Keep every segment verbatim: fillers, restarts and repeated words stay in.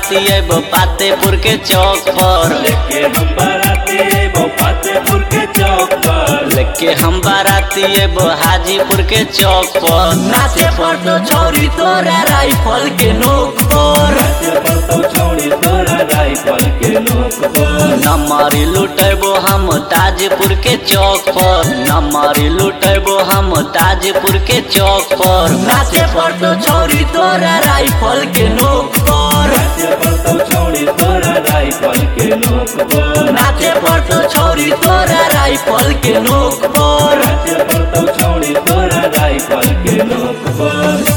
बाराती एबो पातेपुर के चौक पर लेके हम बाराती एबो पातेपुर के चौक पर लेके हम बाराती एबो हाजीपुर के चौक पर नाचे पड़तो छोरी तोरा राइफल के नोक पर नाचे पड़तो छोरी तोरा राइफल के नोक पर नमारी लुटेबो हम ताजपुर के चौक पर नमारी लुटेबो हम ताजपुर के चौक पर नाचे पड़तो छोरी तोरा राइफल के नोक पर नाचे पड़तो छोरी तोरा राइफल के नोक पर नाचे पड़तो छोरी तोरा राइफल के नोक पर नाचे पड़तो छोरी तोरा राइफल के नोक पर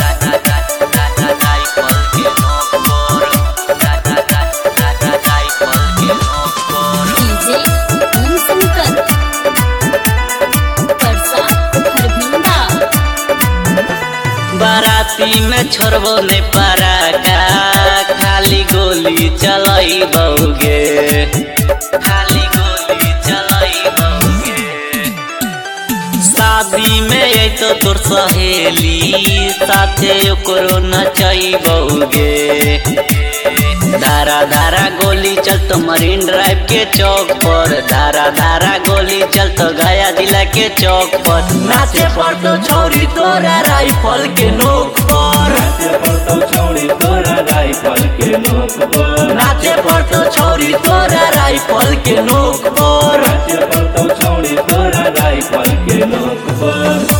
बाराती में छोड़बो नहीं पराका खाली गोली चलाई बहुगे खाली गोली चलाई बहुगे शादी में ये तो तोर सहेली साथे ओकरो नचाई बहुगे धारा धारा गोली चलतो मरीन ड्राइव के चौक पर धारा धारा गोली चलतो गया जिला के चौक पर नाचे पड़तो छोरी तोरा राइफल के नोक पर नाचे पड़तो छोरी तोरा राइफल के नोक पर नाचे पड़तो छोरी तोरा राइफल के नोक पर नाचे पड़तो छोरी तोरा राइफल के नोक पर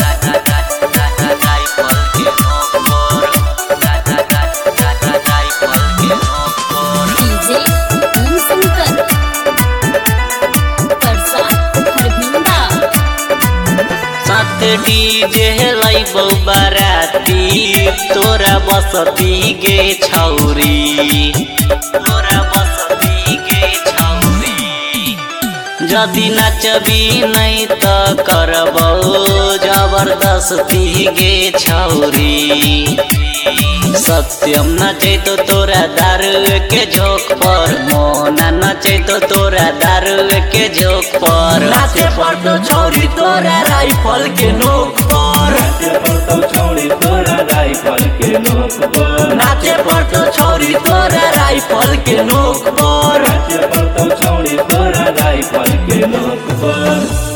डीजे लाइबो बाराती तोरा बसती गे छौरी तोरा बसती गे छौरी जदि नचबी नहीं तो करबो जबरदस्ती गे छौरी सत्यम नचे तो तोरा दारू के झोंक पर मोना नचे तो तोरा दारू के झोंक पर नाचे पड़तो छोरी तोरा राइफल के नोक पर नाचे पड़तो छोरी तोरा राइफल के नोक पर नाचे पड़तो छोरी तोरा राइफल के नोक पर नाचे पड़तो छोरी तोरा राइफल के नोक पर।